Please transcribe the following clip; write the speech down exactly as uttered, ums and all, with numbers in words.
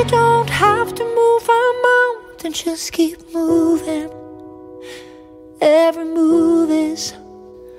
You don't have to move a mountain, just keep moving. Every move is